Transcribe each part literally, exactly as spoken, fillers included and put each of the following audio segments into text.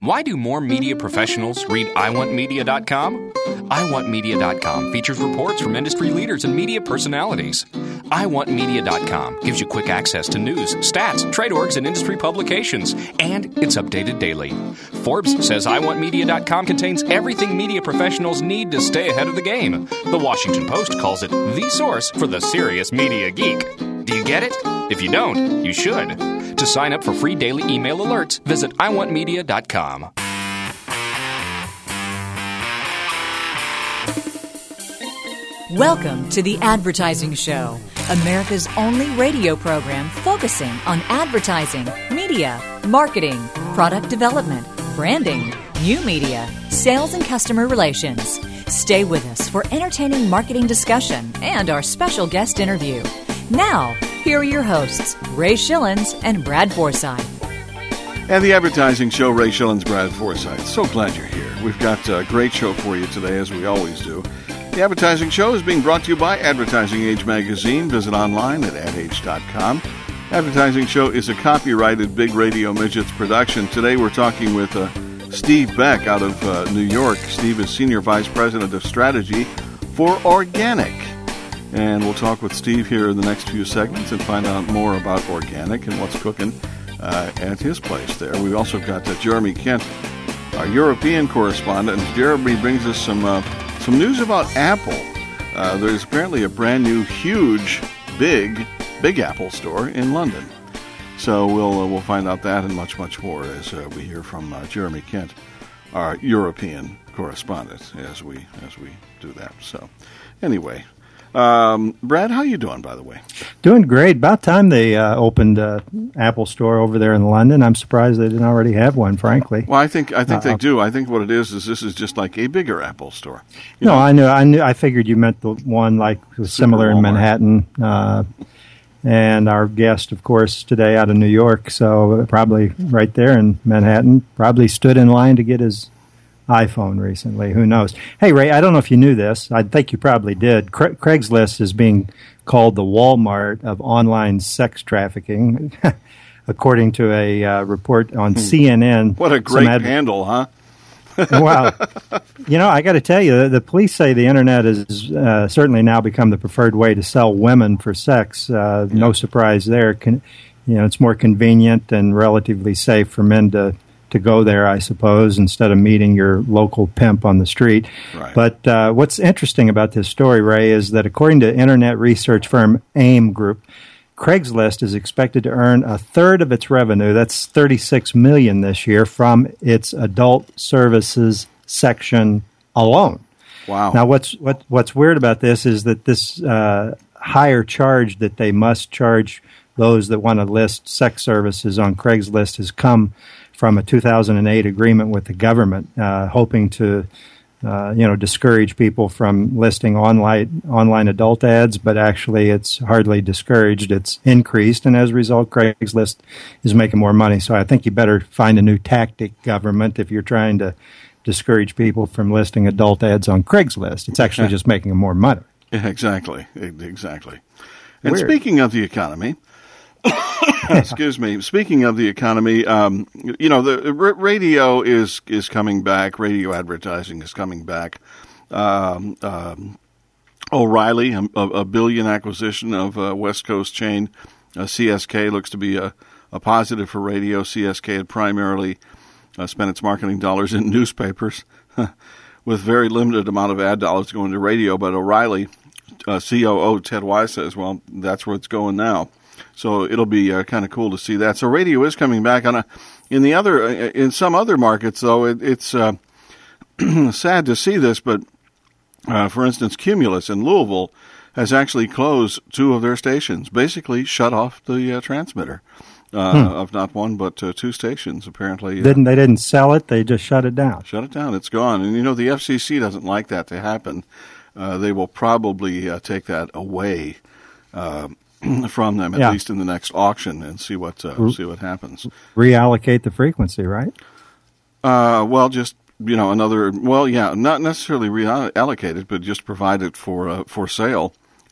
Why do more media professionals read I want media dot com? I want media dot com features reports from industry leaders and media personalities. I want media dot com gives you quick access to news, stats, trade orgs, and industry publications, and it's updated daily. Forbes says I want media dot com contains everything media professionals need to stay ahead of the game. The Washington Post calls it the source for the serious media geek. Do you get it? If you don't, you should. To sign up for free daily email alerts, visit I want media dot com. Welcome to The Advertising Show, America's only radio program focusing on advertising, media, marketing, product development, branding, new media, sales, and customer relations. Stay with us for entertaining marketing discussion and our special guest interview. Now, here are your hosts, Ray Schillens and Brad Forsythe. And The Advertising Show, Ray Schillens, Brad Forsythe. So glad you're here. We've got a great show for you today, as we always do. The Advertising Show is being brought to you by Advertising Age Magazine. Visit online at ad age dot com. Advertising Show is a copyrighted Big Radio Midgets production. Today we're talking with uh, Steve Beck out of uh, New York. Steve is Senior Vice President of Strategy for Organic. And we'll talk with Steve here in the next few segments and find out more about Organic and what's cooking uh, at his place there. We've also got uh, Jeremy Kent, our European correspondent. And Jeremy brings us some... Uh, Some news about Apple. Uh, there's apparently a brand new, huge, big, big Apple store in London. So we'll uh, we'll find out that and much, much more as uh, we hear from uh, Jeremy Kent, our European correspondent, as we as we do that. So anyway, um, Brad, how you doing, by the way? Doing great. About time they uh, opened uh, Apple store over there in London. I'm surprised they didn't already have one, frankly. Well, I think I think uh, they do. I think what it is is this is just like a bigger Apple store. You no, know? I knew. I knew. I figured you meant the one like was similar in Manhattan. Uh, and our guest, of course, today out of New York, so probably right there in Manhattan, probably stood in line to get his iPhone recently. Who knows? Hey, Ray, I don't know if you knew this. I think you probably did. Cra- Craigslist is being called the Walmart of online sex trafficking, according to a uh, report on C N N. What a great ad- handle, huh? Wow. You know, I got to tell you, the, the police say the Internet has uh, certainly now become the preferred way to sell women for sex. Uh, yeah. No surprise there. Con- you know, it's more convenient and relatively safe for men to to go there, I suppose, instead of meeting your local pimp on the street. Right. But uh, what's interesting about this story, Ray, is that according to internet research firm AIM Group, Craigslist is expected to earn a third of its revenue, that's thirty-six million dollars this year, from its adult services section alone. Wow. Now, what's what, what's weird about this is that this uh, higher charge that they must charge those that want to list sex services on Craigslist has come from a two thousand eight agreement with the government, uh, hoping to, uh, you know, discourage people from listing online online adult ads. But actually, it's hardly discouraged; it's increased, and as a result, Craigslist is making more money. So I think you better find a new tactic, government, if you're trying to discourage people from listing adult ads on Craigslist. It's actually just making them more money. Yeah, exactly, exactly. And Weird. Speaking of the economy. Excuse me. Speaking of the economy, um, you know, the r- radio is is coming back. Radio advertising is coming back. Um, um, O'Reilly, a, a billion acquisition of a West Coast chain, uh, C S K, looks to be a, a positive for radio. C S K had primarily uh, spent its marketing dollars in newspapers, with very limited amount of ad dollars going to radio. But O'Reilly, uh, C O O Ted Wise says, well, that's where it's going now. So it'll be uh, kind of cool to see that. So radio is coming back on a, in the other, in some other markets though. It, it's uh, sad to see this, but uh, for instance, Cumulus in Louisville has actually closed two of their stations. Basically, shut off the uh, transmitter uh, hmm. of not one but uh, two stations. Apparently, uh, didn't they didn't sell it? They just shut it down. Shut it down. It's gone. And you know the F C C doesn't like that to happen. Uh, they will probably uh, take that away. Uh, from them, at yeah. least in the next auction, and see what uh, see what happens. Reallocate the frequency, right? Uh, well, just you know, another. Well, yeah, not necessarily reallocate it, but just provide it for uh, for sale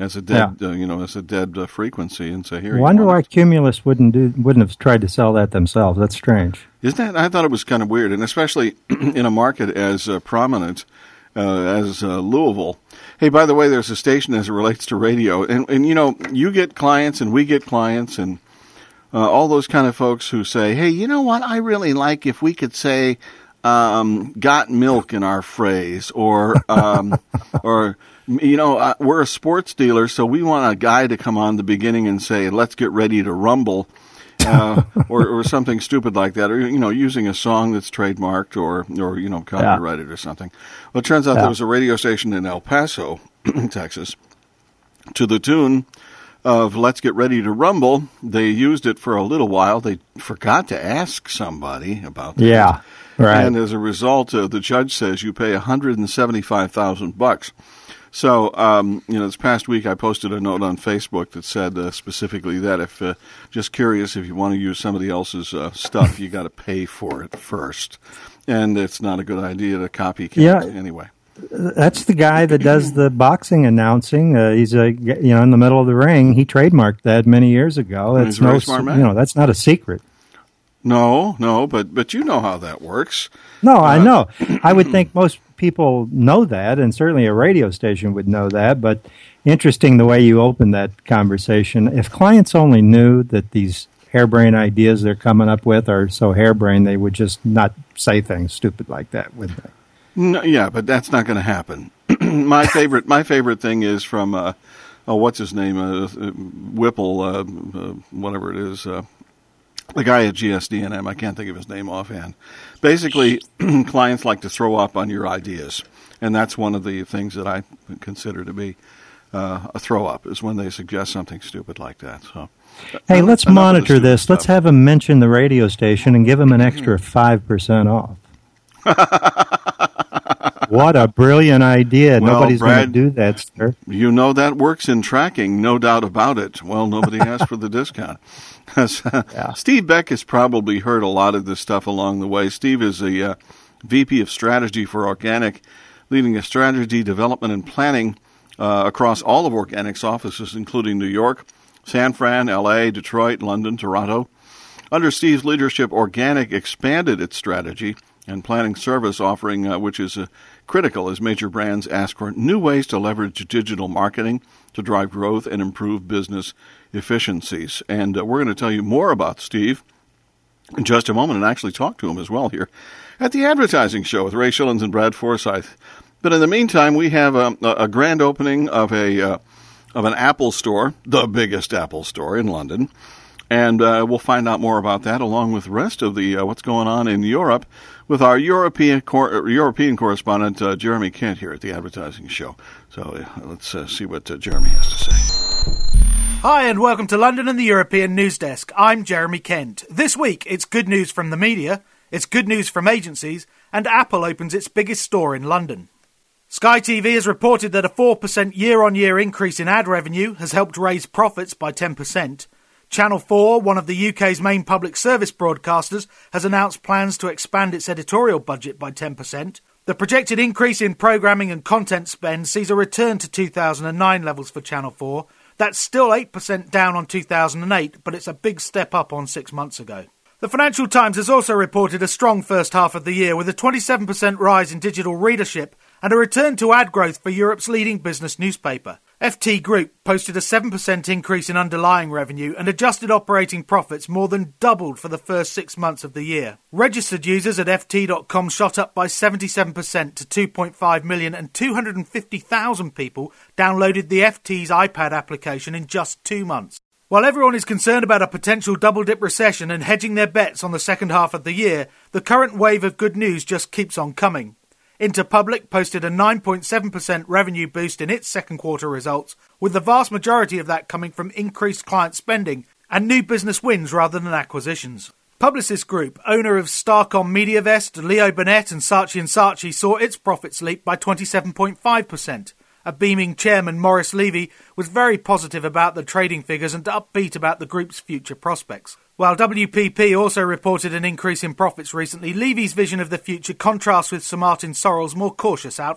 as a dead, yeah. uh, you know, as a dead uh, frequency, and say, "Here." I wonder why Cumulus wouldn't do, wouldn't have tried to sell that themselves. That's strange. Isn't that? I thought it was kind of weird, and especially in a market as uh, prominent uh, as uh, Louisville. Hey, by the way, there's a station as it relates to radio, and and you know, you get clients, and we get clients, and uh, all those kind of folks who say, "Hey, you know what? I really like if we could say." Um, got milk in our phrase, or, um, or, you know, uh, we're a sports dealer, so we want a guy to come on the beginning and say, let's get ready to rumble, uh, or, or something stupid like that, or, you know, using a song that's trademarked or, or, you know, copyrighted yeah. or something. Well, it turns out yeah. there was a radio station in El Paso, Texas, to the tune of Let's Get Ready to Rumble. They used it for a little while. They forgot to ask somebody about that. Yeah. Right. And as a result, uh, the judge says you pay one hundred seventy-five thousand bucks. So, um, you know, this past week I posted a note on Facebook that said uh, specifically that if, uh, just curious, if you want to use somebody else's uh, stuff, you got to pay for it first. And it's not a good idea to copycat yeah. anyway. That's the guy that does the boxing announcing. Uh, he's a you know in the middle of the ring. He trademarked that many years ago. He's a very no, smart man. You know, that's not a secret. No, no, but but you know how that works. No, uh, I know. I would think most people know that, and certainly a radio station would know that. But interesting the way you opened that conversation. If clients only knew that these harebrained ideas they're coming up with are so harebrained, they would just not say things stupid like that, would they? No, yeah, but that's not going to happen. my favorite, my favorite thing is from, uh, oh, what's his name, uh, Whipple, uh, uh, whatever it is, uh, the guy at G S D N M. I can't think of his name offhand. Basically, clients like to throw up on your ideas, and that's one of the things that I consider to be uh, a throw up is when they suggest something stupid like that. So, hey, let's monitor this. Stuff. Let's have him mention the radio station and give him an extra five percent off. What a brilliant idea. Well, Nobody's Brad, going to do that, sir. You know that works in tracking, no doubt about it. Well, nobody asked for the discount. yeah. Steve Beck has probably heard a lot of this stuff along the way. Steve is the uh, V P of Strategy for Organic, leading a strategy development and planning uh, across all of Organic's offices, including New York, San Fran, L A, Detroit, London, Toronto. Under Steve's leadership, Organic expanded its strategy and planning service offering, uh, which is uh, critical as major brands ask for new ways to leverage digital marketing to drive growth and improve business efficiencies. And uh, we're going to tell you more about Steve in just a moment and actually talk to him as well here at the Advertising Show with Ray Schillens and Brad Forsythe. But in the meantime, we have a, a grand opening of a uh, of an Apple store, the biggest Apple store in London. And uh, we'll find out more about that along with the rest of the uh, what's going on in Europe with our European cor- European correspondent, uh, Jeremy Kent, here at the Advertising Show. So uh, let's uh, see what uh, Jeremy has to say. Hi, and welcome to London and the European News Desk. I'm Jeremy Kent. This week, it's good news from the media, it's good news from agencies, and Apple opens its biggest store in London. Sky T V has reported that a four percent year-on-year increase in ad revenue has helped raise profits by ten percent. Channel four, one of the U K's main public service broadcasters, has announced plans to expand its editorial budget by ten percent. The projected increase in programming and content spend sees a return to two thousand nine levels for Channel four. That's still eight percent down on two thousand eight, but it's a big step up on six months ago. The Financial Times has also reported a strong first half of the year with a twenty-seven percent rise in digital readership and a return to ad growth for Europe's leading business newspaper. F T Group posted a seven percent increase in underlying revenue and adjusted operating profits more than doubled for the first six months of the year. Registered users at F T dot com shot up by seventy-seven percent to two point five million and two hundred fifty thousand people downloaded the F T's iPad application in just two months. While everyone is concerned about a potential double-dip recession and hedging their bets on the second half of the year, the current wave of good news just keeps on coming. Interpublic posted a nine point seven percent revenue boost in its second quarter results, with the vast majority of that coming from increased client spending and new business wins rather than acquisitions. Publicis Group, owner of Starcom MediaVest, Leo Burnett and Saatchi and Saatchi, saw its profits leap by twenty-seven point five percent. A beaming chairman, Maurice Levy, was very positive about the trading figures and upbeat about the group's future prospects. While W P P also reported an increase in profits recently, Levy's vision of the future contrasts with Sir Martin Sorrell's more cautious outlook.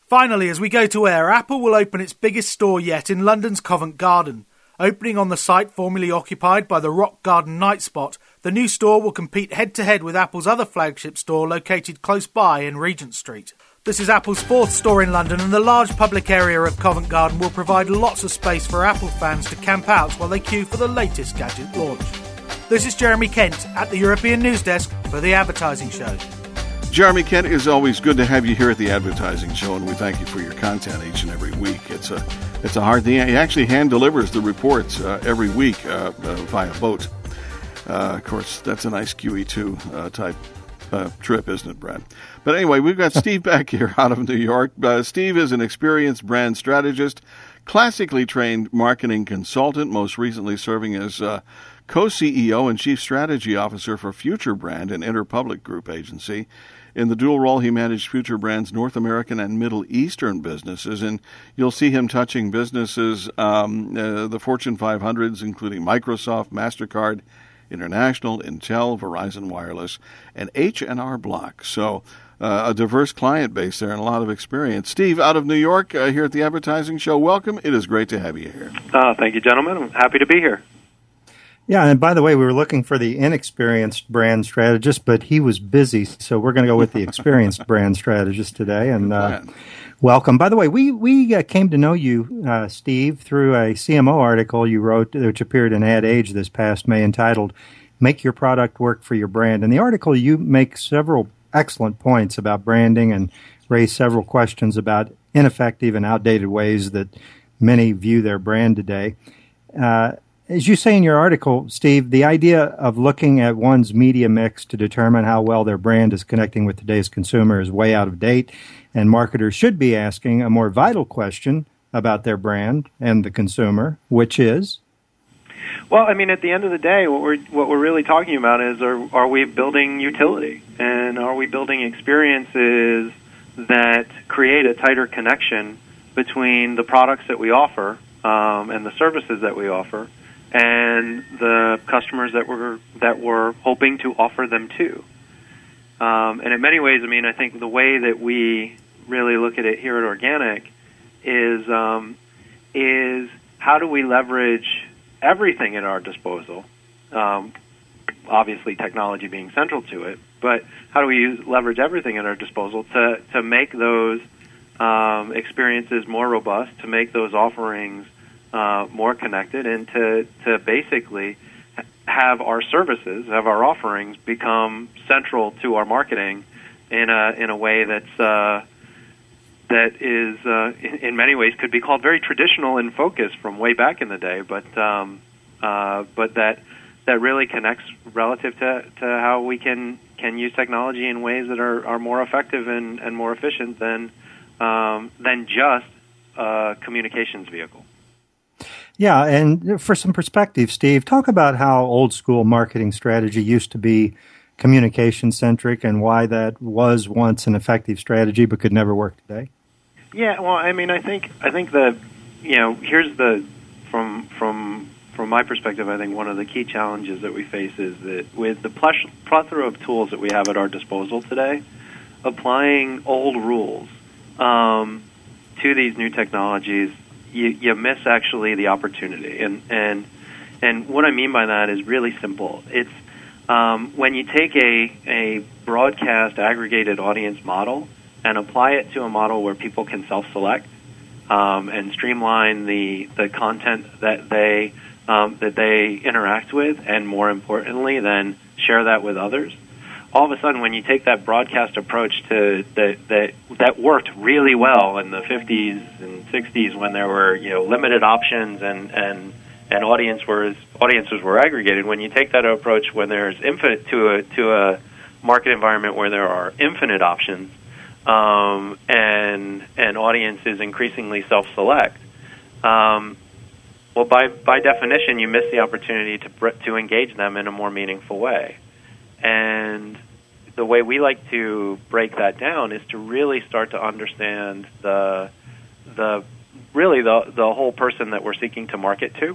Finally, as we go to air, Apple will open its biggest store yet in London's Covent Garden. Opening on the site formerly occupied by the Rock Garden Night Spot, the new store will compete head-to-head with Apple's other flagship store located close by in Regent Street. This is Apple's fourth store in London, and the large public area of Covent Garden will provide lots of space for Apple fans to camp out while they queue for the latest gadget launch. This is Jeremy Kent at the European News Desk for The Advertising Show. Jeremy Kent, is always good to have you here at The Advertising Show, and we thank you for your content each and every week. It's a it's a hard thing. He actually hand delivers the reports uh, every week uh, uh, via boat. Uh, of course, that's a nice Q E two uh, type uh, trip, isn't it, Brad? But anyway, we've got Steve Beck here out of New York. Uh, Steve is an experienced brand strategist, classically trained marketing consultant, most recently serving as uh, co-C E O and Chief Strategy Officer for Future Brand, an Interpublic Group agency. In the dual role, he managed Future Brand's North American and Middle Eastern businesses, and you'll see him touching businesses, um, uh, the Fortune five hundreds, including Microsoft, MasterCard, International, Intel, Verizon Wireless, and H and R Block. So uh, a diverse client base there and a lot of experience. Steve, out of New York, uh, here at the Advertising Show, welcome. It is great to have you here. Uh, thank you, gentlemen. I'm happy to be here. Yeah, and by the way, we were looking for the inexperienced brand strategist, but he was busy, so we're going to go with the experienced brand strategist today. And uh, welcome. By the way, we we uh, came to know you, uh, Steve, through a C M O article you wrote, which appeared in Ad Age this past May, entitled "Make Your Product Work for Your Brand." In the article, you make several excellent points about branding and raise several questions about ineffective and outdated ways that many view their brand today. Uh, As you say in your article, Steve, the idea of looking at one's media mix to determine how well their brand is connecting with today's consumer is way out of date, and marketers should be asking a more vital question about their brand and the consumer, which is? Well, I mean, at the end of the day, what we're what we're really talking about is, are are we building utility, and are we building experiences that create a tighter connection between the products that we offer um, and the services that we offer, and the customers that we're that we're hoping to offer them to. Um, and in many ways, I mean, I think the way that we really look at it here at Organic is um, is how do we leverage everything at our disposal, um, obviously technology being central to it, but how do we use, leverage everything at our disposal to, to make those um, experiences more robust, to make those offerings Uh, more connected, and to, to basically have our services, have our offerings become central to our marketing in a in a way that's uh, that is uh, in, in many ways could be called very traditional in focus from way back in the day, but um, uh, but that that really connects relative to, to how we can can use technology in ways that are, are more effective and, and more efficient than um, than just a communications vehicle. Yeah, and for some perspective, Steve, talk about how old school marketing strategy used to be communication centric and why that was once an effective strategy but could never work today. Yeah, well, I mean, I think I think the you know here's the from from from my perspective, I think one of the key challenges that we face is that with the plethora of tools that we have at our disposal today, applying old rules um, to these new technologies, You, you miss actually the opportunity, and and and what I mean by that is really simple. It's um, when you take a a broadcast aggregated audience model and apply it to a model where people can self-select um, and streamline the the content that they um, that they interact with, and more importantly, then share that with others. All of a sudden, when you take that broadcast approach to that that that worked really well in the fifties and sixties when there were you know limited options and and and audience was audiences were aggregated. When you take that approach when there's infinite to a to a market environment where there are infinite options um, and and audiences increasingly self-select, um, well, by by definition, you miss the opportunity to to engage them in a more meaningful way. And the way we like to break that down is to really start to understand the the really the the whole person that we're seeking to market to,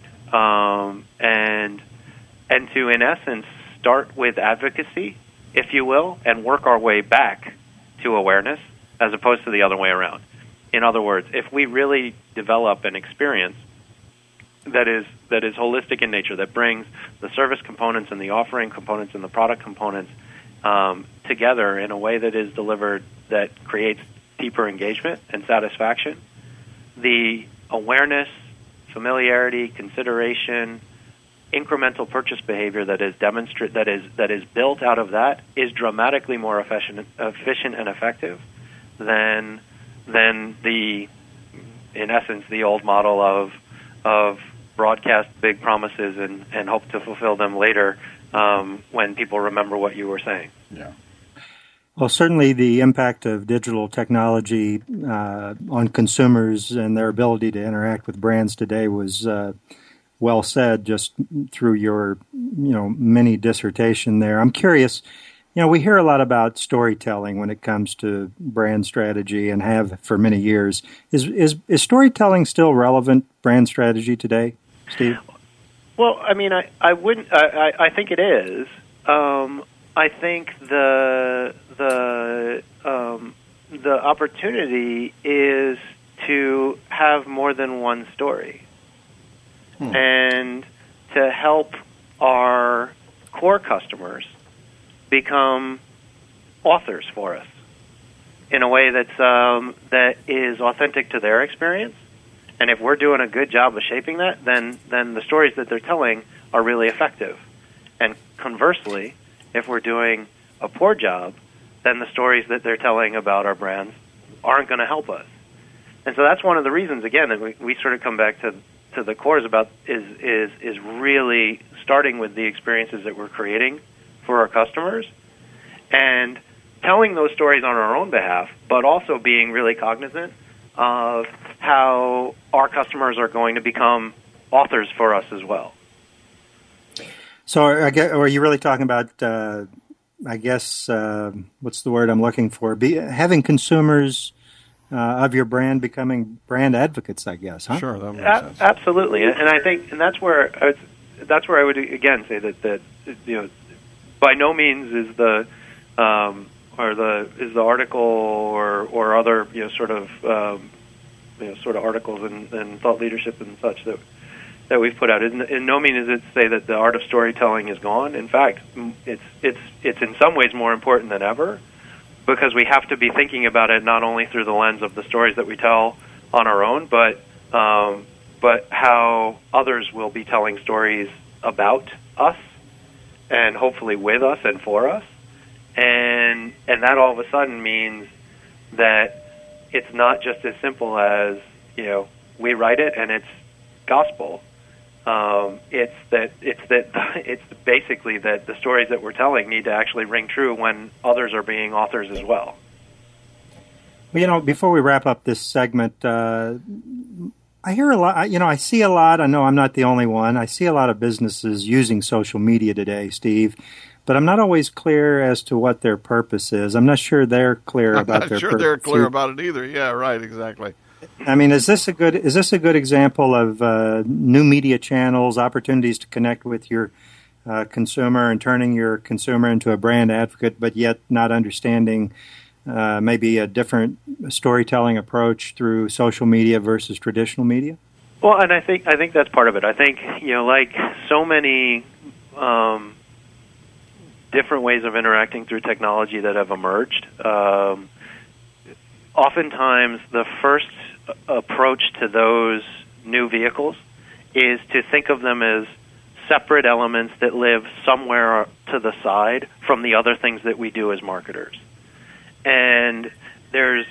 um, and and to in essence start with advocacy, if you will, and work our way back to awareness as opposed to the other way around. In other words, if we really develop an experience that is that is holistic in nature, that brings the service components and the offering components and the product components um, together in a way that is delivered that creates deeper engagement and satisfaction, the awareness, familiarity, consideration, incremental purchase behavior that is demonstrate that is that is built out of that is dramatically more efficient, efficient and effective than than the, in essence, the old model of of broadcast big promises and, and hope to fulfill them later um, when people remember what you were saying. Yeah. Well, certainly the impact of digital technology uh, on consumers and their ability to interact with brands today was uh, well said just through your, you know, mini dissertation there. I'm curious, you know, we hear a lot about storytelling when it comes to brand strategy and have for many years. Is is, is storytelling still relevant brand strategy today, Steve? Well, I mean, I, I wouldn't. I, I think it is. Um, I think the the um, the opportunity is to have more than one story, hmm. and to help our core customers become authors for us in a way that's um, that is authentic to their experience. And if we're doing a good job of shaping that, then then the stories that they're telling are really effective. And conversely, if we're doing a poor job, then the stories that they're telling about our brands aren't going to help us. And so that's one of the reasons, again, that we, we sort of come back to to the cores about is is is really starting with the experiences that we're creating for our customers and telling those stories on our own behalf, but also being really cognizant of how our customers are going to become authors for us as well. So I guess, are you really talking about, uh, I guess, uh, what's the word I'm looking for? Be, having consumers uh, of your brand becoming brand advocates, I guess, huh? Sure, that makes A- sense. Absolutely. And I think, and that's where, I was, that's where I would, again, say that, that, you know, by no means is the, um, or the, is the article or, or other, you know, sort of, um, you know, sort of articles and, and thought leadership and such that that we've put out. In, in no means is it to say that the art of storytelling is gone. In fact, it's it's it's in some ways more important than ever because we have to be thinking about it not only through the lens of the stories that we tell on our own, but um, but how others will be telling stories about us and hopefully with us and for us. And and that all of a sudden means that it's not just as simple as, you know, we write it and it's gospel. Um, it's that it's that it's basically that the stories that we're telling need to actually ring true when others are being authors as well. Well, you know, before we wrap up this segment, uh, I hear a lot. You know, I see a lot. I know I'm not the only one. I see a lot of businesses using social media today, Steve. But I'm not always clear as to what their purpose is. I'm not sure they're clear about I'm not their sure purpose. they're clear about it either. Yeah, right, exactly. I mean, is this a good is this a good example of uh, new media channels, opportunities to connect with your uh, consumer and turning your consumer into a brand advocate, but yet not understanding uh, maybe a different storytelling approach through social media versus traditional media? Well, and I think I think that's part of it. I think, you know, like so many um, different ways of interacting through technology that have emerged. Um, oftentimes, the first approach to those new vehicles is to think of them as separate elements that live somewhere to the side from the other things that we do as marketers. And there's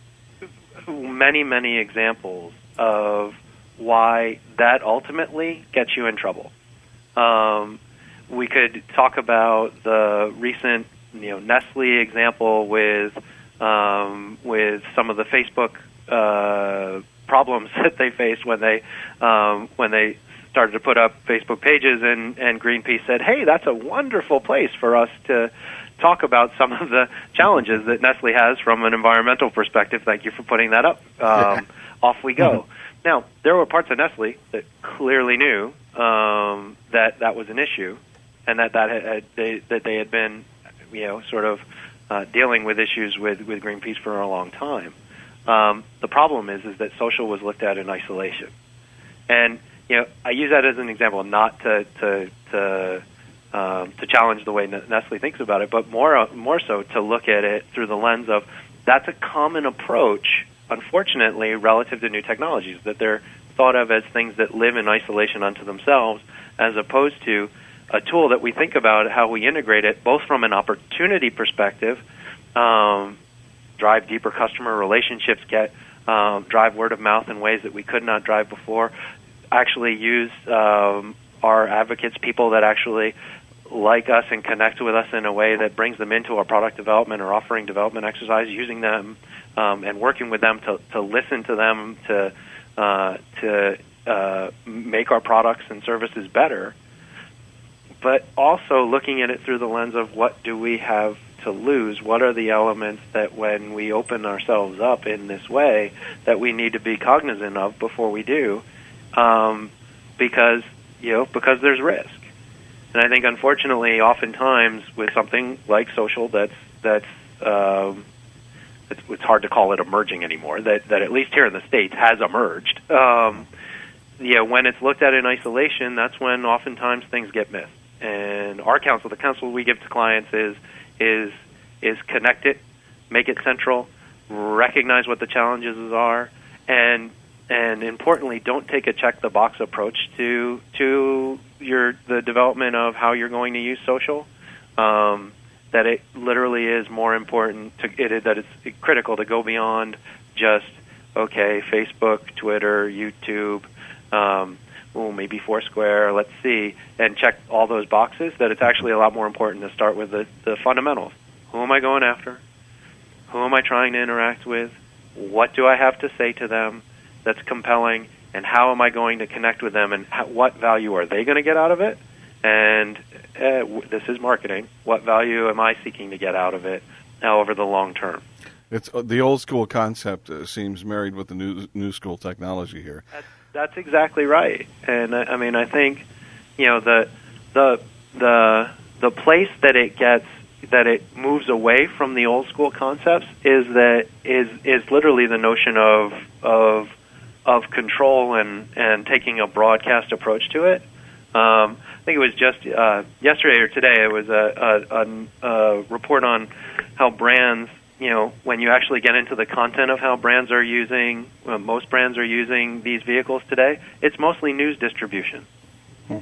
many, many examples of why that ultimately gets you in trouble. Um, we could talk about the recent, you know, Nestle example with um, with some of the Facebook uh, problems that they faced when they um, when they started to put up Facebook pages, and, and Greenpeace said, "Hey, that's a wonderful place for us to talk about some of the challenges that Nestle has from an environmental perspective. Thank you for putting that up." Um, off we go. Mm-hmm. Now, there were parts of Nestle that clearly knew um, that that was an issue, and that that had, they, that they had been, you know, sort of uh, dealing with issues with, with Greenpeace for a long time. Um, the problem is is that social was looked at in isolation, and you know I use that as an example, not to to to, um, to challenge the way Nestle thinks about it, but more more so to look at it through the lens of that's a common approach, unfortunately, relative to new technologies, that they're thought of as things that live in isolation unto themselves, as opposed to a tool that we think about how we integrate it, both from an opportunity perspective, um, drive deeper customer relationships, get um, drive word of mouth in ways that we could not drive before, actually use um, our advocates, people that actually like us and connect with us in a way that brings them into our product development or offering development exercise, using them um, and working with them to, to listen to them, to uh, to uh, make our products and services better, but also looking at it through the lens of what do we have to lose? What are the elements that when we open ourselves up in this way that we need to be cognizant of before we do? Um, because, you know, because there's risk. And I think, unfortunately, oftentimes with something like social that's, that's um, it's, it's hard to call it emerging anymore, that, that at least here in the States has emerged. Um, you know, when it's looked at in isolation, that's when oftentimes things get missed. And our counsel, the counsel we give to clients is is is connect it, make it central, recognize what the challenges are, and and importantly, don't take a check the box approach to to your the development of how you're going to use social. Um, that it literally is more important to it that it's critical to go beyond just okay, Facebook, Twitter, YouTube. Um, Ooh, maybe Foursquare, let's see, and check all those boxes, that it's actually a lot more important to start with the, the fundamentals. Who am I going after? Who am I trying to interact with? What do I have to say to them that's compelling? And how am I going to connect with them? And how, what value are they going to get out of it? And uh, w- this is marketing. What value am I seeking to get out of it now over the long term? It's uh, the old school concept uh, seems married with the new new school technology here. That's, That's exactly right, and I, I mean, I think, you know, the the the the place that it gets that it moves away from the old school concepts is that is is literally the notion of of of control and and taking a broadcast approach to it. Um, I think it was just uh, yesterday or today. It was a, a, a, a report on how brands. You know, when you actually get into the content of how brands are using, well, most brands are using these vehicles today, it's mostly news distribution. Hmm.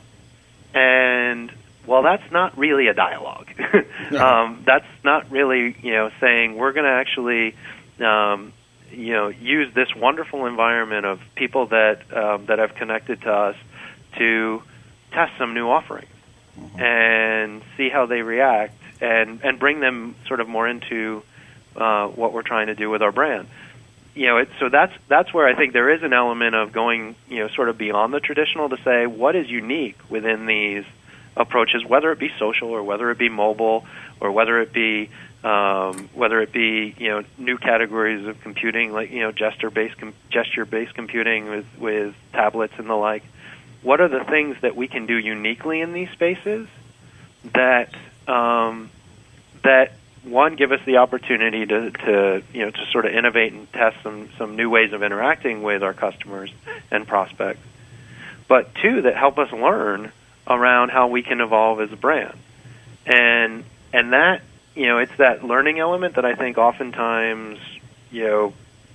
And, well, that's not really a dialogue. um, that's not really, you know, saying we're going to actually, um, you know, use this wonderful environment of people that um, that have connected to us to test some new offerings mm-hmm. and see how they react and, and bring them sort of more into Uh, what we're trying to do with our brand. You know, it, so that's that's where I think there is an element of going, you know, sort of beyond the traditional to say what is unique within these approaches, whether it be social or whether it be mobile or whether it be um, whether it be you know new categories of computing like you know gesture-based com- gesture-based computing with with tablets and the like. What are the things that we can do uniquely in these spaces that um, that one, give us the opportunity to, to, you know, to sort of innovate and test some, some new ways of interacting with our customers and prospects. But two, that help us learn around how we can evolve as a brand. And and that, you know, it's that learning element that I think oftentimes, you know,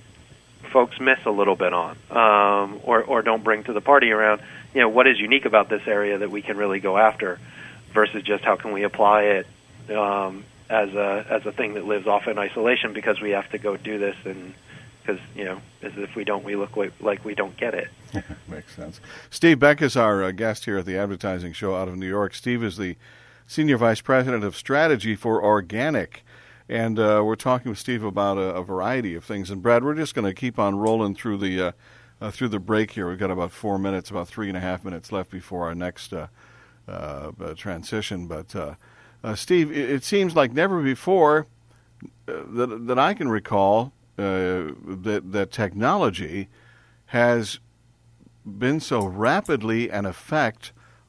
folks miss a little bit on, um, or, or don't bring to the party around, you know, what is unique about this area that we can really go after versus just how can we apply it, um, as a as a thing that lives off in isolation because we have to go do this and because, you know, as if we don't, we look like, like we don't get it. Makes sense. Steve Beck is our uh, guest here at the Advertising Show out of New York. Steve is the Senior Vice President of Strategy for Organic, and uh, we're talking with Steve about a, a variety of things. And, Brad, we're just going to keep on rolling through the uh, uh, through the break here. We've got about four minutes, about three and a half minutes left before our next uh, uh, uh, transition, but... Uh, Uh, Steve, it, it seems like never before uh, that that I can recall uh, that that technology has been so rapidly an effect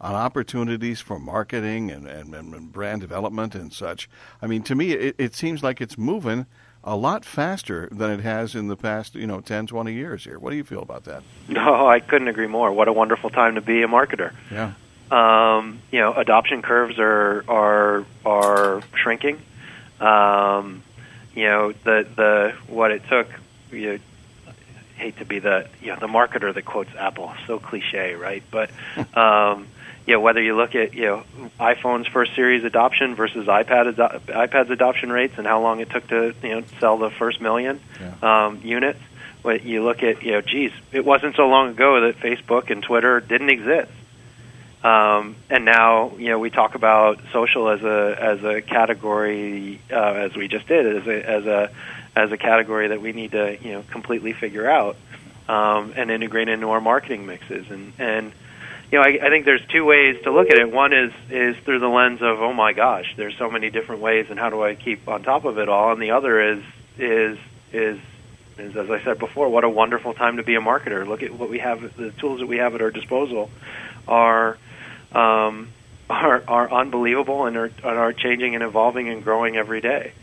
on opportunities for marketing and, and, and brand development and such. I mean, to me, it, it seems like it's moving a lot faster than it has in the past, you know, ten, twenty years here. What do you feel about that? No, I couldn't agree more. What a wonderful time to be a marketer. Yeah. Um, you know, adoption curves are are are shrinking. Um, you know, the the what it took. You know, hate to be the you know the marketer that quotes Apple. So cliche, right? But um, you know, whether you look at you know iPhone's first series adoption versus iPad ado- iPad's adoption rates and how long it took to you know sell the first million yeah. um, units. But you look at you know, geez, it wasn't so long ago that Facebook and Twitter didn't exist. Um, and now, you know, we talk about social as a as a category, uh, as we just did, as a as a as a category that we need to, you know, completely figure out um, and integrate into our marketing mixes. And and you know, I, I think there's two ways to look at it. One is is through the lens of, oh my gosh, there's so many different ways, and how do I keep on top of it all? And the other is is is is as I said before, what a wonderful time to be a marketer. Look at what we have, the tools that we have at our disposal are. Um, are are unbelievable and are, are changing and evolving and growing every day.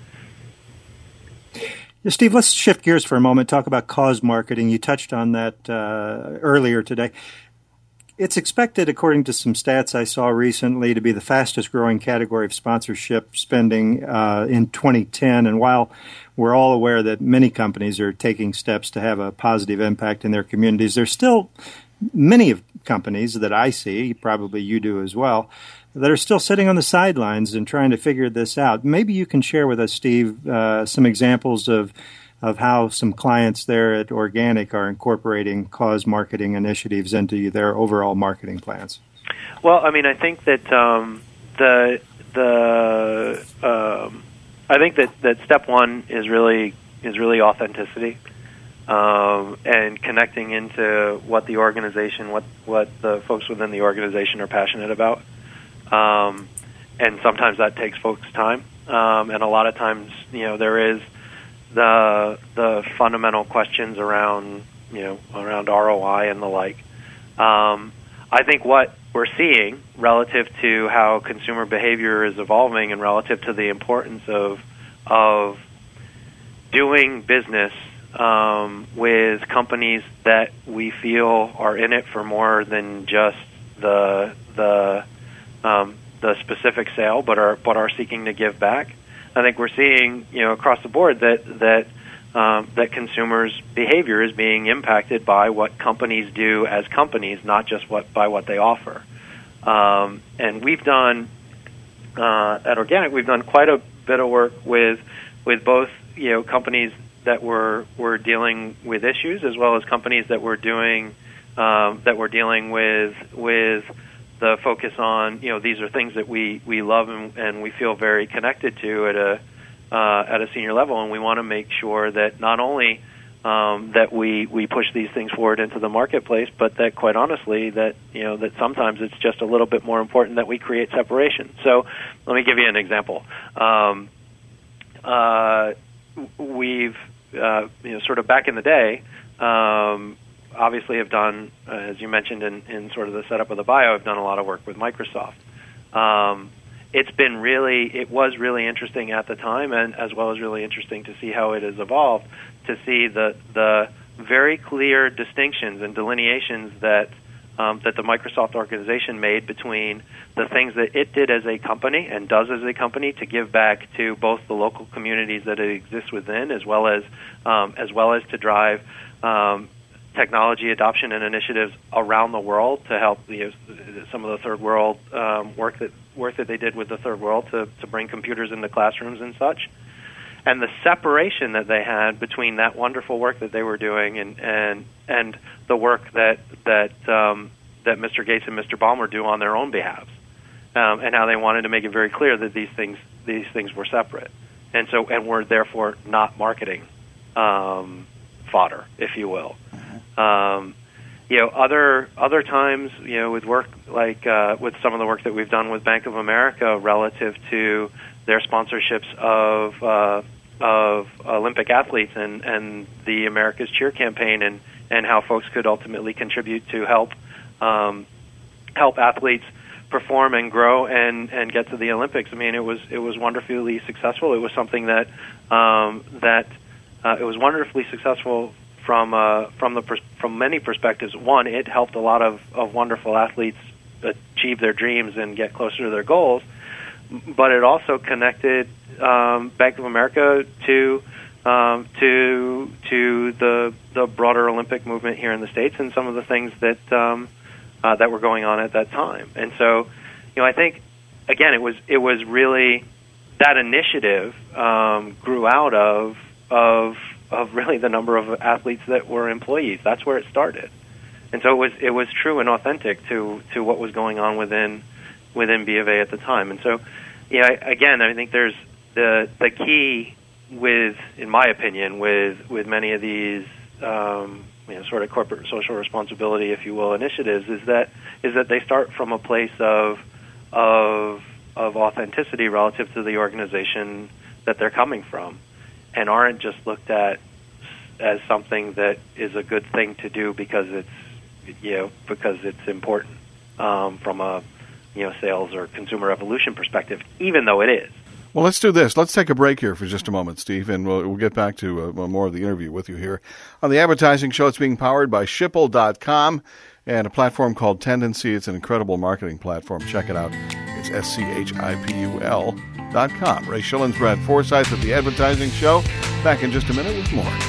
Yeah, Steve, let's shift gears for a moment, talk about cause marketing. You touched on that uh, earlier today. It's expected, according to some stats I saw recently, to be the fastest growing category of sponsorship spending uh, in twenty ten. And while we're all aware that many companies are taking steps to have a positive impact in their communities, there's still many of companies that I see, probably you do as well, that are still sitting on the sidelines and trying to figure this out. Maybe you can share with us, Steve, uh, some examples of of how some clients there at Organic are incorporating cause marketing initiatives into their overall marketing plans. Well, I mean, I think that um, the the um, I think that, that step one is really is really authenticity. Um, and connecting into what the organization, what, what the folks within the organization are passionate about. Um, and sometimes that takes folks time. Um, and a lot of times, you know, there is the the fundamental questions around, you know, around R O I and the like. Um, I think what we're seeing relative to how consumer behavior is evolving and relative to the importance of of doing business Um, with companies that we feel are in it for more than just the the um, the specific sale, but are but are seeking to give back. I think we're seeing, you know, across the board that that um, that consumers' behavior is being impacted by what companies do as companies, not just what by what they offer. Um, and we've done uh, at Organic, we've done quite a bit of work with with both, you know, companies that were were dealing with issues, as well as companies that were doing um, that were dealing with with the focus on, you know, these are things that we, we love and, and we feel very connected to at a uh, at a senior level, and we want to make sure that not only um, that we, we push these things forward into the marketplace, but that quite honestly that, you know, that sometimes it's just a little bit more important that we create separation. So let me give you an example. Um, uh, we've Uh, you know, sort of back in the day, um, obviously have done, uh, as you mentioned in, in sort of the setup of the bio, I've done a lot of work with Microsoft. Um, it's been really, it was really interesting at the time, and as well as really interesting to see how it has evolved, to see the the very clear distinctions and delineations that um, that the Microsoft organization made between the things that it did as a company and does as a company to give back to both the local communities that it exists within, as well as um, as well as to drive um, technology adoption and initiatives around the world to help, you know, some of the third world um, work that work that they did with the third world to, to bring computers into classrooms and such. And the separation that they had between that wonderful work that they were doing and and, and the work that that um, that Mister Gates and Mister Ballmer do on their own behalf, um, and how they wanted to make it very clear that these things these things were separate, and so and were therefore not marketing um, fodder, if you will. Mm-hmm. Um, you know, other other times, you know, with work like uh, with some of the work that we've done with Bank of America relative to their sponsorships of uh, of Olympic athletes and, and the America's Cheer campaign, and, and how folks could ultimately contribute to help um, help athletes perform and grow and, and get to the Olympics. I mean, it was it was wonderfully successful. It was something that um, that uh, it was wonderfully successful from uh, from the pers- from many perspectives. One, it helped a lot of, of wonderful athletes achieve their dreams and get closer to their goals. But it also connected um, Bank of America to um, to to the the broader Olympic movement here in the States and some of the things that um, uh, that were going on at that time. And so, you know, I think again, it was it was really that initiative um, grew out of of of really the number of athletes that were employees. That's where it started, and so it was it was true and authentic to to what was going on within. within B of A at the time. And so, yeah, again, I think there's the the key with, in my opinion, with, with many of these um, you know, sort of corporate social responsibility, if you will, initiatives, is that is that they start from a place of of of authenticity relative to the organization that they're coming from, and aren't just looked at as something that is a good thing to do because it's you know because it's important um, from a you know, sales or consumer evolution perspective, even though it is. Well, let's do this. Let's take a break here for just a moment, Steve, and we'll, we'll get back to uh, more of the interview with you here on the Advertising Show. It's being powered by Schipul dot com and a platform called Tendency. It's an incredible marketing platform. Check it out. It's S C H I P U L dot com. Ray Schilens, Brad Forsythe at the Advertising Show. Back in just a minute with more.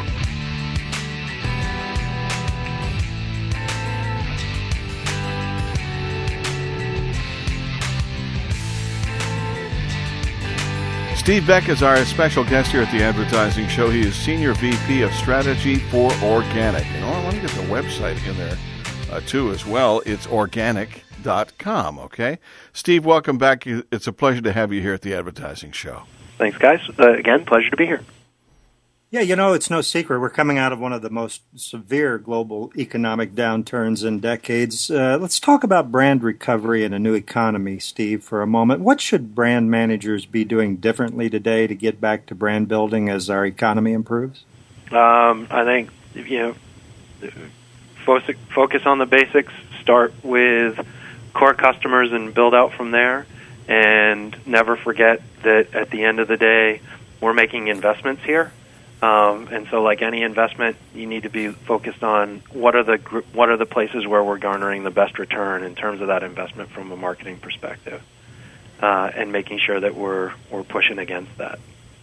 Steve Beck is our special guest here at the Advertising Show. He is Senior V P of Strategy for Organic. You know, I want to get the website in there, uh, too, as well. It's organic dot com, okay? Steve, welcome back. It's a pleasure to have you here at the Advertising Show. Thanks, guys. Uh, again, pleasure to be here. Yeah, you know, it's no secret. We're coming out of one of the most severe global economic downturns in decades. Uh, let's talk about brand recovery in a new economy, Steve, for a moment. What should brand managers be doing differently today to get back to brand building as our economy improves? Um, I think, you know, focus on the basics, start with core customers and build out from there, and never forget that at the end of the day, we're making investments here. Um, and so, like any investment, you need to be focused on what are the gr- what are the places where we're garnering the best return in terms of that investment from a marketing perspective, uh, and making sure that we're we're pushing against that.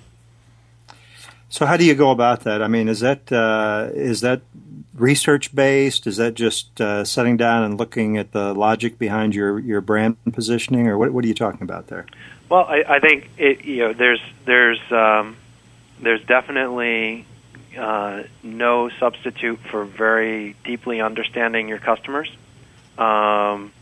So, how do you go about that? I mean, is that uh, is that research based? Is that just uh, sitting down and looking at the logic behind your, your brand positioning, or what what are you talking about there? Well, I, I think it, you know there's there's um, There's definitely uh, no substitute for very deeply understanding your customers um,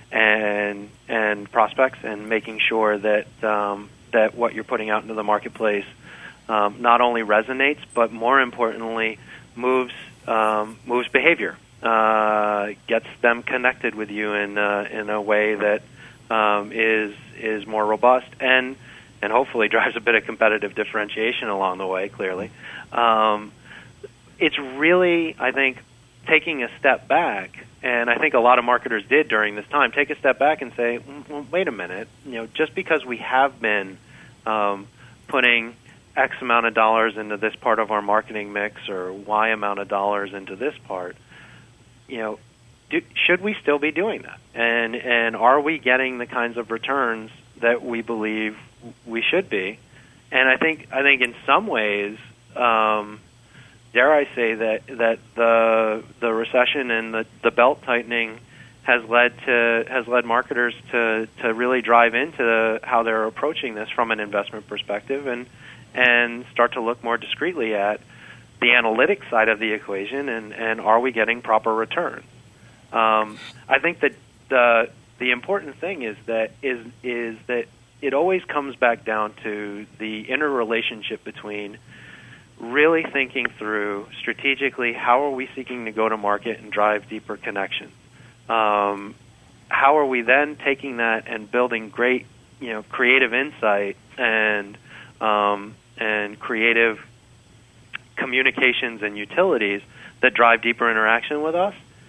and and prospects, and making sure that um, that what you're putting out into the marketplace um, not only resonates, but more importantly, moves um, moves behavior, uh, gets them connected with you in uh, in a way that um, is is more robust and. and hopefully drives a bit of competitive differentiation along the way, clearly. Um, it's really, I think, taking a step back, and I think a lot of marketers did during this time, take a step back and say, well, wait a minute, you know, just because we have been um, putting X amount of dollars into this part of our marketing mix or Y amount of dollars into this part, you know, do, should we still be doing that? And and are we getting the kinds of returns that we believe we should be? And I think I think in some ways, um, dare I say that that the the recession and the, the belt tightening has led to has led marketers to, to really drive into how they're approaching this from an investment perspective, and and start to look more discreetly at the analytics side of the equation, and, and are we getting proper return? Um, I think that the the important thing is that is is that it always comes back down to the interrelationship between really thinking through strategically how are we seeking to go to market and drive deeper connections. Um, how are we then taking that and building great, you know, creative insight and um, and creative communications and utilities that drive deeper interaction with us?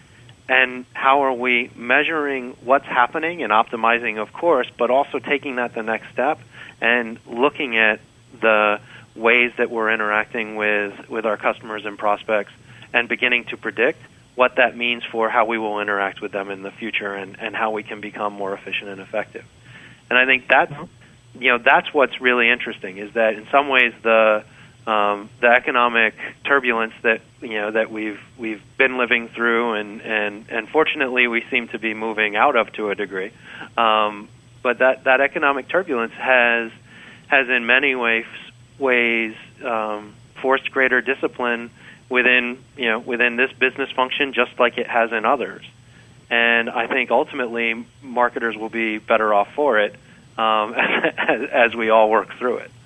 and how are we measuring what's happening and optimizing, of course, but also taking that the next step and looking at the ways that we're interacting with, with our customers and prospects and beginning to predict what that means for how we will interact with them in the future and, and how we can become more efficient and effective. And I think that's, you know, that's what's really interesting, is that in some ways the um, the economic turbulence that, you know, that we've we've been living through and, and, and fortunately we seem to be moving out of to a degree, um, but that, that economic turbulence has has in many ways ways um, forced greater discipline within, you know, within this business function, just like it has in others. And I think ultimately marketers will be better off for it um, as, as we all work through it.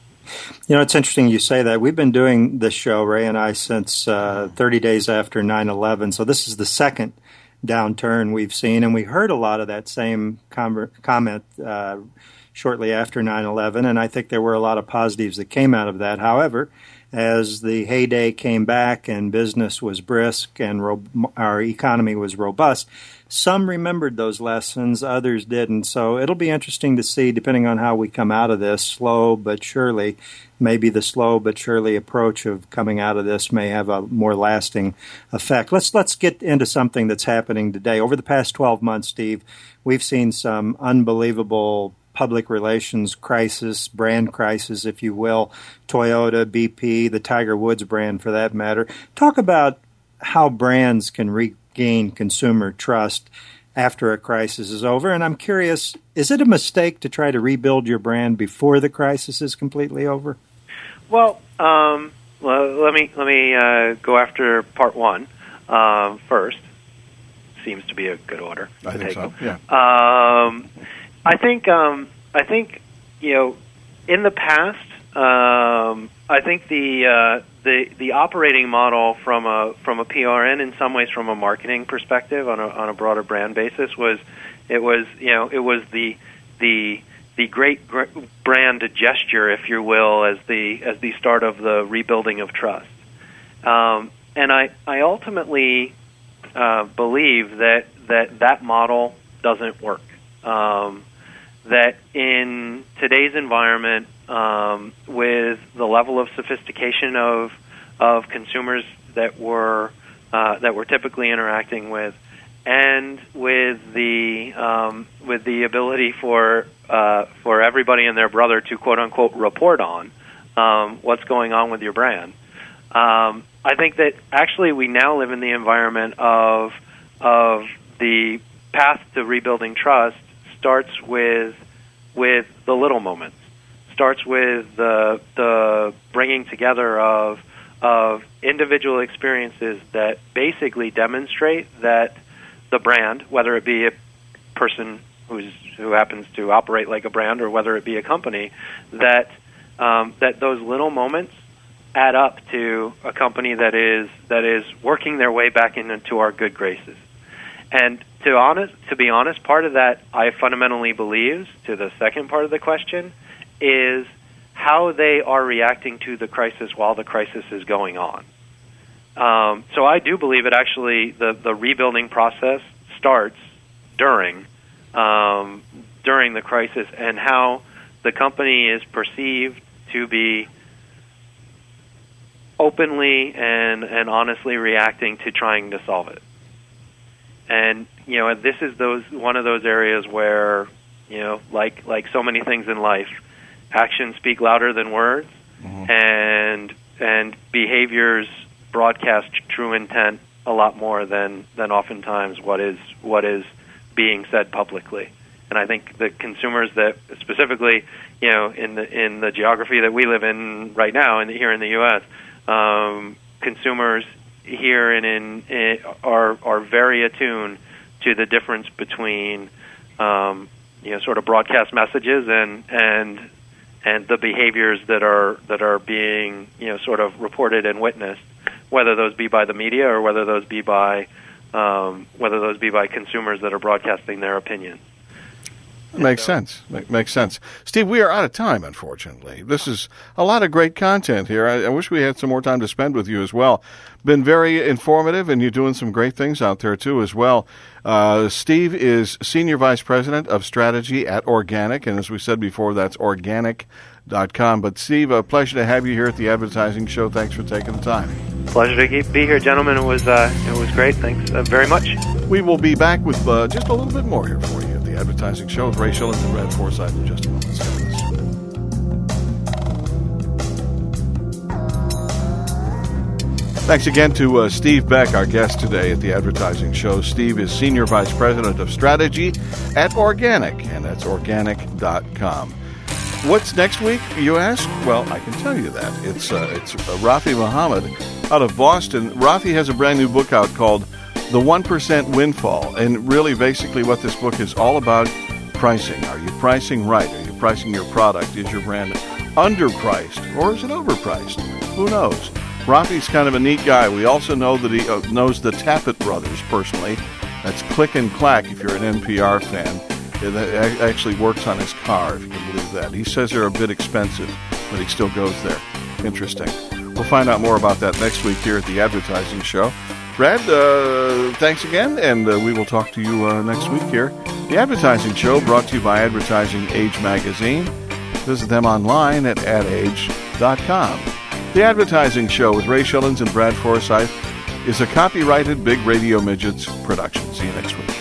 You know, it's interesting you say that. We've been doing this show, Ray and I, since uh, thirty days after nine eleven. So this is the second downturn we've seen, and we heard a lot of that same com- comment uh, shortly after nine eleven, and I think there were a lot of positives that came out of that. However, as the heyday came back and business was brisk and ro- our economy was robust, some remembered those lessons, others didn't. So it'll be interesting to see, depending on how we come out of this, slow but surely, maybe the slow but surely approach of coming out of this may have a more lasting effect. Let's let's get into something that's happening today. Over the past twelve months, Steve, we've seen some unbelievable public relations crisis, brand crisis, if you will, Toyota, B P, the Tiger Woods brand for that matter. Talk about how brands can regain consumer trust after a crisis is over. And I'm curious, is it a mistake to try to rebuild your brand before the crisis is completely over? Well, um, well let me let me uh, go after part one um, first. Seems to be a good order. I think take so. Them. Yeah. Um, I think um, I think you know, in the past, um, I think the uh, the the operating model from a from a P R and in some ways from a marketing perspective on a on a broader brand basis was it was you know it was the the the great gr- brand gesture, if you will, as the as the start of the rebuilding of trust. Um, and I I ultimately uh, believe that that that model doesn't work. Um, that in today's environment, um, with the level of sophistication of of consumers that we're uh, that we're typically interacting with, and with the um, with the ability for uh, for everybody and their brother to quote unquote report on um, what's going on with your brand, um, I think that actually we now live in the environment of of the path to rebuilding trust starts with with the little moments. Starts with the the bringing together of of individual experiences that basically demonstrate that the brand, whether it be a person who's who happens to operate like a brand or whether it be a company, that um, that those little moments add up to a company that is that is working their way back into our good graces. And to honest, to be honest, part of that I fundamentally believe, to the second part of the question, is how they are reacting to the crisis while the crisis is going on. Um, so I do believe it actually, the, the rebuilding process starts during um, during the crisis, and how the company is perceived to be openly and, and honestly reacting to trying to solve it. And, you know, this is those one of those areas where, you know, like like so many things in life, actions speak louder than words, mm-hmm. and and behaviors broadcast true intent a lot more than, than oftentimes what is what is being said publicly. And I think the consumers that specifically, you know, in the in the geography that we live in right now, in the, here in the U S, um, consumers here and in, in are are very attuned to the difference between um, you know sort of broadcast messages and and and the behaviors that are that are being you know sort of reported and witnessed, whether those be by the media or whether those be by um, whether those be by consumers that are broadcasting their opinions. Makes so, sense. Makes sense. Steve, we are out of time, unfortunately. This is a lot of great content here. I, I wish we had some more time to spend with you as well. Been very informative, and you're doing some great things out there, too, as well. Uh, Steve is Senior Vice President of Strategy at Organic, and as we said before, that's organic dot com. But, Steve, a pleasure to have you here at the Advertising Show. Thanks for taking the time. Pleasure to be here, gentlemen. It was, uh, it was great. Thanks uh, very much. We will be back with uh, just a little bit more here for you at the Advertising Show with Ray Shillings and Brad Forsythe in just a moment. Stay with us. Thanks again to uh, Steve Beck, our guest today at the Advertising Show. Steve is Senior Vice President of Strategy at Organic, and that's organic dot com. What's next week, you ask? Well, I can tell you that. It's uh, it's uh, Rafi Muhammad out of Boston. Rafi has a brand new book out called The one percent Windfall, and really basically what this book is all about, pricing. Are you pricing right? Are you pricing your product? Is your brand underpriced or is it overpriced? Who knows? Rafi's kind of a neat guy. We also know that he uh, knows the Tappet brothers personally. That's Click and Clack if you're an N P R fan. It actually works on his car, if you can believe that. He says they're a bit expensive, but he still goes there. Interesting. We'll find out more about that next week here at the Advertising Show. Brad, uh, thanks again, and uh, we will talk to you uh, next week here. The Advertising Show brought to you by Advertising Age Magazine. Visit them online at ad age dot com. The Advertising Show with Ray Shillings and Brad Forsythe is a copyrighted Big Radio Midgets production. See you next week.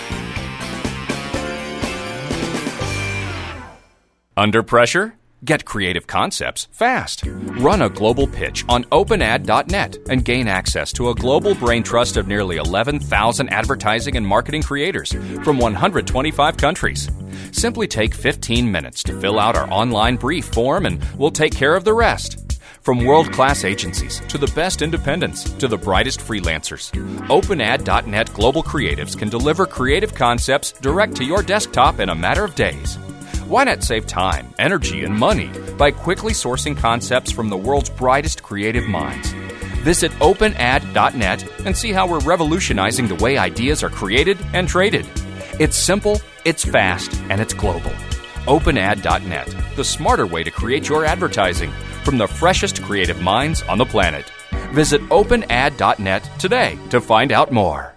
Under pressure? Get creative concepts fast. Run a global pitch on open ad dot net and gain access to a global brain trust of nearly eleven thousand advertising and marketing creators from one hundred twenty-five countries. Simply take fifteen minutes to fill out our online brief form and we'll take care of the rest. From world-class agencies to the best independents to the brightest freelancers, open ad dot net global creatives can deliver creative concepts direct to your desktop in a matter of days. Why not save time, energy, and money by quickly sourcing concepts from the world's brightest creative minds? Visit open ad dot net and see how we're revolutionizing the way ideas are created and traded. It's simple, it's fast, and it's global. open ad dot net, the smarter way to create your advertising from the freshest creative minds on the planet. Visit open ad dot net today to find out more.